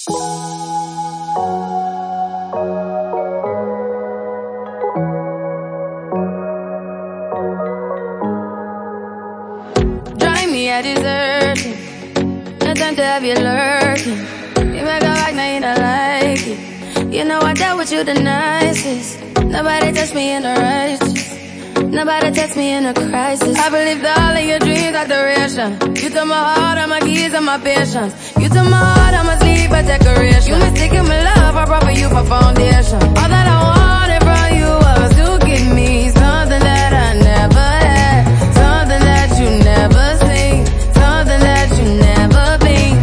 Drive me a dessert. No time to have you lurking. You make a like, now you don't like it. You know I dealt with you the nicest. Nobody touched me in the righteous. Nobody touched me in a crisis. I believed all of your dreams are duration. You took my heart, all my keys, and my patience. You took my heart, I must leave a decoration. You mistaken my love, I brought for you for foundation. All that I wanted from you was to give me something that I never had, something that you never seen, something that you never been.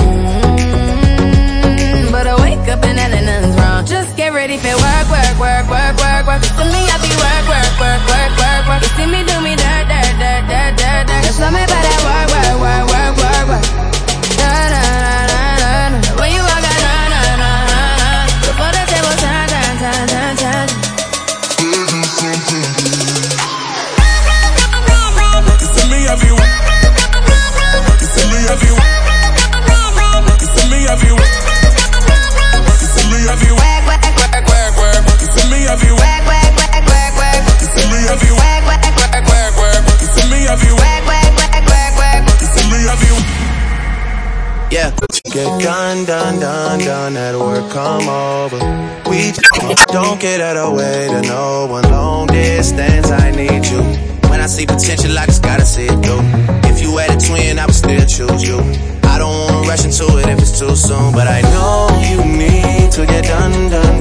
But I wake up and nothing's wrong. Just get ready for work, work, work, work, work, work. To me, I be work, work, work, work, work, work. You see me do me dirt, dirt, dirt, dirt, dirt, dirt. Just love me by that work, work, work, work, work, work. Na na na na na na. When you walk out, na na na na na. Before the table turn, turn, turn, turn, turn. You see me everywhere. You see me everywhere. You see me everywhere. You see me everywhere. Work, work, work, work, work. You see me everywhere. Work, work, work, work, work. You see me everywhere. Work, work, work, work, work. You see me everywhere. Work, work, work, work, work. You see me everywhere. Yeah. Get done, done, done, done, that work come over. We just don't get out of way to no one. Long distance, I need you. When I see potential, I just gotta see it through. If you had a twin, I would still choose you. I don't wanna rush into it if it's too soon, but I know you need to get done, done,